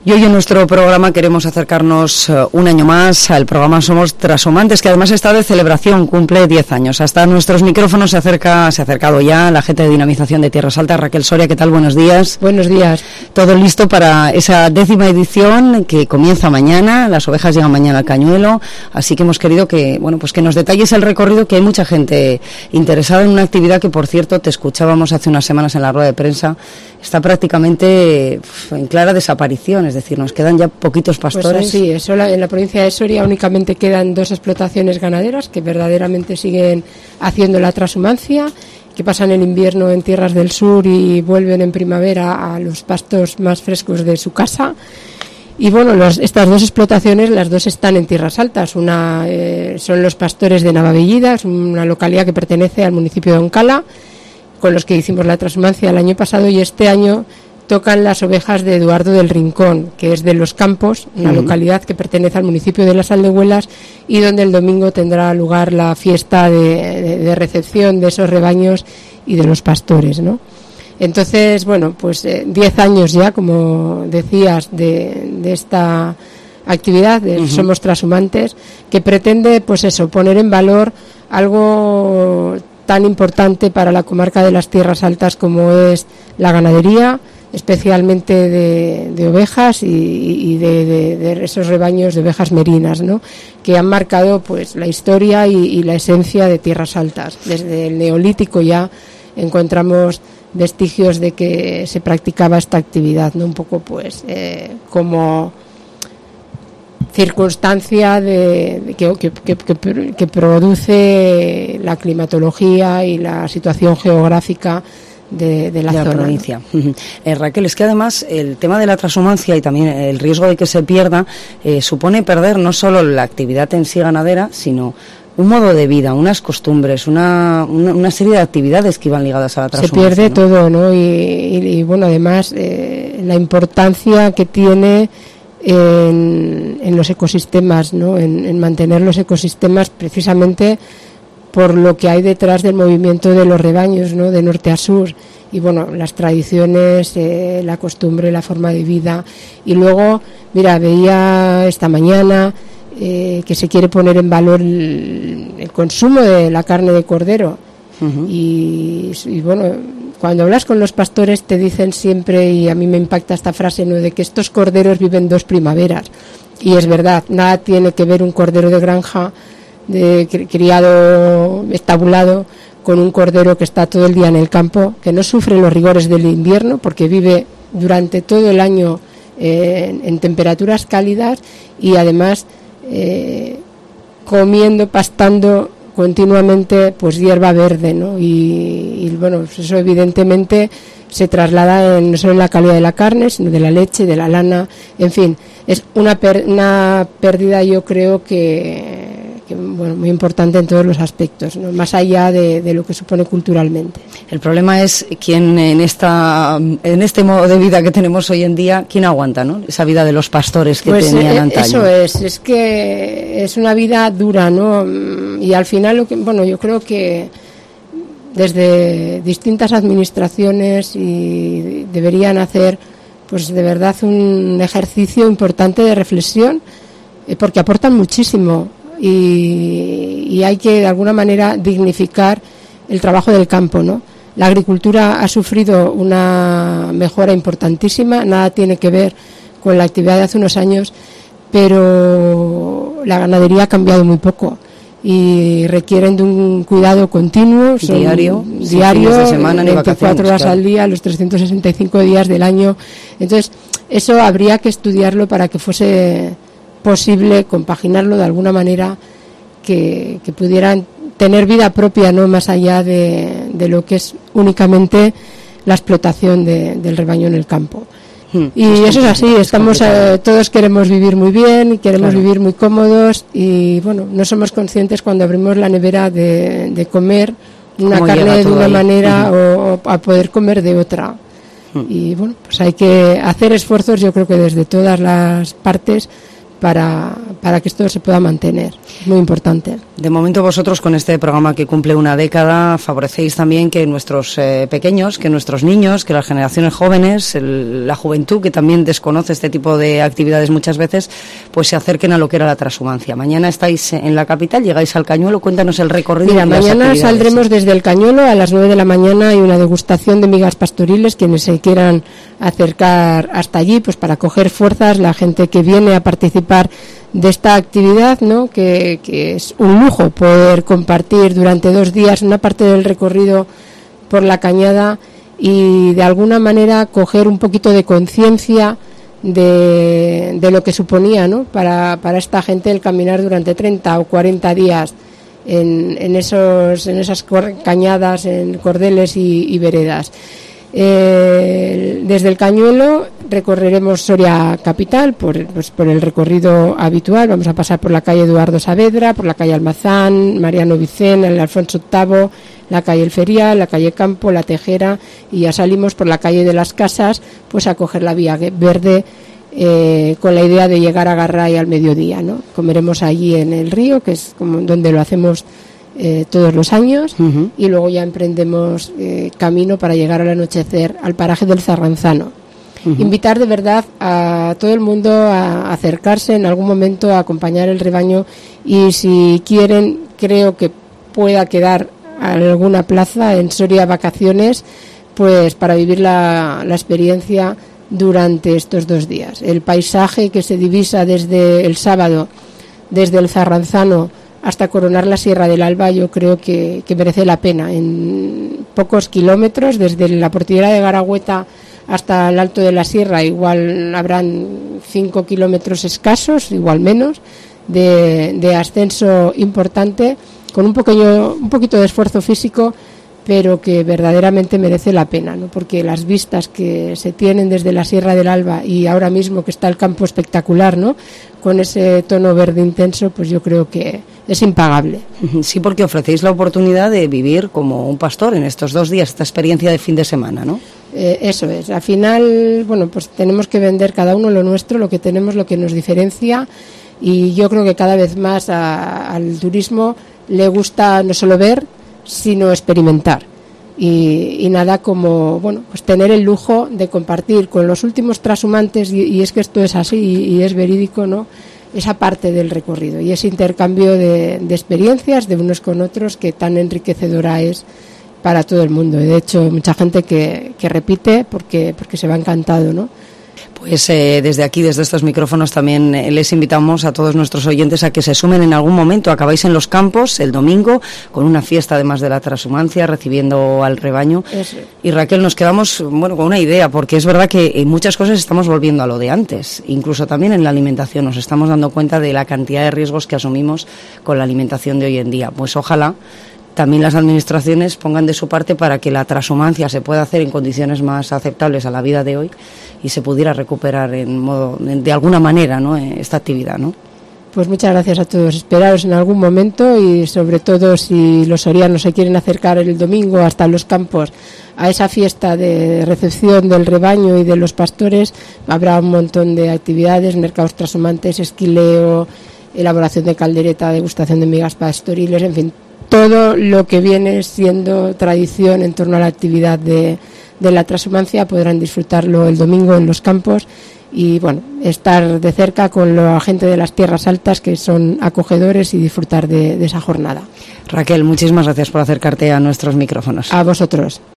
Y hoy en nuestro programa queremos acercarnos un año más al programa Somos Trashumantes, que además está de celebración, cumple 10 años. Hasta nuestros micrófonos se ha acercado ya la gente de Dinamización de Tierras Altas, Raquel Soria. ¿Qué tal? Buenos días. Buenos días. Todo listo para esa 10ª edición que comienza mañana. Las ovejas llegan mañana al Cañuelo, así que hemos querido que, bueno, pues que nos detalles el recorrido, que hay mucha gente interesada en una actividad que, por cierto, te escuchábamos hace unas semanas en la rueda de prensa, está prácticamente en clara desaparición, es decir, nos quedan ya poquitos pastores. Pues sí, en la provincia de Soria únicamente quedan 2 explotaciones ganaderas que verdaderamente siguen haciendo la transhumancia, que pasan el invierno en tierras del sur y vuelven en primavera a los pastos más frescos de su casa. Y bueno, estas 2 explotaciones, las 2 están en Tierras Altas. Una son los pastores de Navavellida, es una localidad que pertenece al municipio de Oncala, con los que hicimos la transhumancia el año pasado, y este año tocan las ovejas de Eduardo del Rincón, que es de Los Campos, una localidad que pertenece al municipio de Las Aldehuelas, y donde el domingo tendrá lugar la fiesta de recepción de esos rebaños y de los pastores, ¿no? Entonces, bueno, pues 10 años ya, como decías, de esta actividad de Somos Trashumantes, que pretende, pues eso, poner en valor algo tan importante para la comarca de las Tierras Altas como es la ganadería, especialmente de ovejas y de esos rebaños de ovejas merinas, ¿no?, que han marcado pues la historia y la esencia de Tierras Altas. Desde el Neolítico ya encontramos vestigios de que se practicaba esta actividad, ¿no?, un poco pues como circunstancia que produce la climatología y la situación geográfica de la zona, provincia. Raquel, es que además el tema de la transhumancia y también el riesgo de que se pierda supone perder no solo la actividad en sí ganadera, sino un modo de vida, unas costumbres, una serie de actividades que iban ligadas a la transhumancia. Se pierde, ¿no?, todo, ¿no? Y bueno, además la importancia que tiene en los ecosistemas, ¿no?, en mantener los ecosistemas, precisamente por lo que hay detrás del movimiento de los rebaños, ¿no?, de norte a sur. Y bueno, las tradiciones, la costumbre, la forma de vida. Y luego, mira, veía esta mañana que se quiere poner en valor el consumo de la carne de cordero. Y bueno, cuando hablas con los pastores te dicen siempre, y a mí me impacta esta frase, ¿no?, de que estos corderos viven 2 primaveras. Y es verdad, nada tiene que ver un cordero de granja, criado, estabulado, con un cordero que está todo el día en el campo, que no sufre los rigores del invierno porque vive durante todo el año en temperaturas cálidas, y además comiendo, pastando continuamente pues hierba verde, ¿no? Y bueno, pues eso evidentemente se traslada no solo en la calidad de la carne, sino de la leche, de la lana, en fin, es una pérdida, yo creo que bueno, muy importante en todos los aspectos, ¿no?, más allá de lo que supone culturalmente. El problema es quién en este modo de vida que tenemos hoy en día, quién aguanta, ¿no?, esa vida de los pastores que tenían antaño. Eso es que es una vida dura, ¿no?, y al final yo creo que desde distintas administraciones y deberían hacer pues de verdad un ejercicio importante de reflexión, porque aportan muchísimo. Y hay que de alguna manera dignificar el trabajo del campo, ¿no? La agricultura ha sufrido una mejora importantísima, nada tiene que ver con la actividad de hace unos años, pero la ganadería ha cambiado muy poco y requieren de un cuidado continuo, diario, de semana, 24 horas al día, los 365 días del año. Entonces, eso habría que estudiarlo para que fuese posible compaginarlo de alguna manera, que pudieran tener vida propia, no más allá de lo que es únicamente la explotación del rebaño en el campo. Y eso es así, todos queremos vivir muy bien y queremos vivir muy cómodos, y bueno, no somos conscientes cuando abrimos la nevera de comer una carne de una manera o a poder comer de otra. Y bueno, pues hay que hacer esfuerzos, yo creo que desde todas las partes, para que esto se pueda mantener. Es muy importante. De momento vosotros, con este programa que cumple una década, favorecéis también que nuestros pequeños, que nuestros niños, que las generaciones jóvenes, la juventud que también desconoce este tipo de actividades muchas veces, pues se acerquen a lo que era la transhumancia. Mañana estáis en la capital, llegáis al Cañuelo, cuéntanos el recorrido. Mira, mañana saldremos desde el Cañuelo a las 9 de la mañana. Hay una degustación de migas pastoriles, quienes se quieran acercar hasta allí, pues para coger fuerzas, la gente que viene a participar de esta actividad, ¿no? Que es un lujo poder compartir durante 2 días una parte del recorrido por la Cañada y de alguna manera coger un poquito de conciencia de lo que suponía, ¿no? para esta gente el caminar durante 30 o 40 días en esas cañadas, en cordeles y veredas. Desde el Cañuelo recorreremos Soria capital por el recorrido habitual. Vamos a pasar por la calle Eduardo Saavedra, por la calle Almazán, Mariano Vicén, el Alfonso VIII, la calle El Ferial, la calle Campo, la Tejera, y ya salimos por la calle de las Casas, pues a coger la vía verde, con la idea de llegar a Garray al mediodía, ¿no? Comeremos allí en el río, que es como donde lo hacemos todos los años, y luego ya emprendemos camino para llegar al anochecer al paraje del Zarranzano. Invitar de verdad a todo el mundo a acercarse en algún momento, a acompañar el rebaño, y si quieren, creo que pueda quedar alguna plaza en Soria Vacaciones, pues para vivir la experiencia durante estos 2 días. El paisaje que se divisa desde el sábado, desde el Zarranzano hasta coronar la Sierra del Alba, yo creo que merece la pena. En pocos kilómetros, desde la Portillera de Garagüeta hasta el Alto de la Sierra, igual habrán 5 kilómetros escasos, igual menos, de ascenso importante, con un poquito de esfuerzo físico, pero que verdaderamente merece la pena, ¿no? Porque las vistas que se tienen desde la Sierra del Alba, y ahora mismo que está el campo espectacular, ¿no?, con ese tono verde intenso, pues yo creo que es impagable. Sí, porque ofrecéis la oportunidad de vivir como un pastor en estos 2 días, esta experiencia de fin de semana, ¿no? Eso es. Al final, bueno, pues tenemos que vender cada uno lo nuestro, lo que tenemos, lo que nos diferencia, y yo creo que cada vez más al turismo le gusta no solo ver, sino experimentar. Y nada como, bueno, pues tener el lujo de compartir con los últimos trashumantes, y es que esto es así y es verídico, ¿no?, esa parte del recorrido y ese intercambio de experiencias de unos con otros, que tan enriquecedora es para todo el mundo. De hecho, mucha gente que repite porque se va encantado, ¿no? Pues desde aquí, desde estos micrófonos, también les invitamos a todos nuestros oyentes a que se sumen en algún momento. Acabáis en los campos el domingo con una fiesta, además de la transhumancia, recibiendo al rebaño. Eso. Y Raquel, nos quedamos con una idea, porque es verdad que en muchas cosas estamos volviendo a lo de antes. Incluso también en la alimentación nos estamos dando cuenta de la cantidad de riesgos que asumimos con la alimentación de hoy en día. Pues ojalá también las administraciones pongan de su parte para que la transhumancia se pueda hacer en condiciones más aceptables a la vida de hoy y se pudiera recuperar de alguna manera, ¿no?, esta actividad, ¿no? Pues muchas gracias a todos. Esperaros en algún momento, y sobre todo si los sorianos se quieren acercar el domingo hasta los campos a esa fiesta de recepción del rebaño y de los pastores, habrá un montón de actividades: mercados transhumantes, esquileo, elaboración de caldereta, degustación de migas pastoriles, en fin, todo lo que viene siendo tradición en torno a la actividad de la transhumancia podrán disfrutarlo el domingo en los campos, y bueno, estar de cerca con la gente de las tierras altas, que son acogedores, y disfrutar de esa jornada. Raquel, muchísimas gracias por acercarte a nuestros micrófonos. A vosotros.